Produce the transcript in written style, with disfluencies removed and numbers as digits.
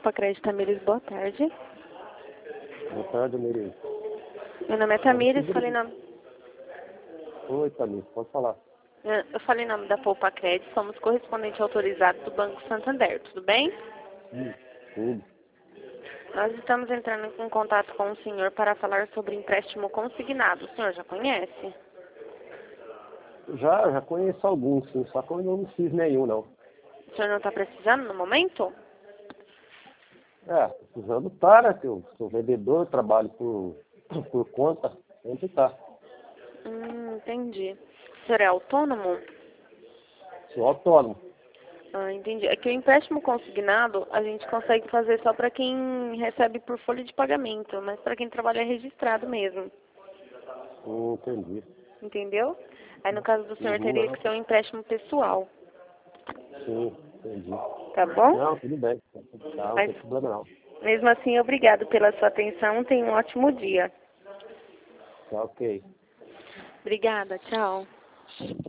Poupa Crédito Tamires, boa tarde. Boa tarde, Miri. Meu nome é Tamires, falei nome... Oi, Tamires, pode falar. Eu falei em nome da Poupa Crédito, somos correspondente autorizado do Banco Santander, tudo bem? Tudo. Nós estamos entrando em contato com o senhor para falar sobre empréstimo consignado. O senhor já conhece? Já conheço alguns, sim, só que eu não fiz nenhum, não. O senhor não está precisando no momento? Precisando tá, né? Que eu sou vendedor, trabalho por conta, sempre tá. Entendi. O senhor é autônomo? Sou autônomo. Entendi. É que o empréstimo consignado a gente consegue fazer só para quem recebe por folha de pagamento, mas para quem trabalha é registrado mesmo. Entendi. Entendeu? Aí no caso do senhor teria que ser um empréstimo pessoal. Sim, entendi. Tá bom? Não, tudo bem. Não Mas, tem problema não. mesmo assim, obrigado pela sua atenção. Tenha um ótimo dia. Tá ok. Obrigada. Tchau.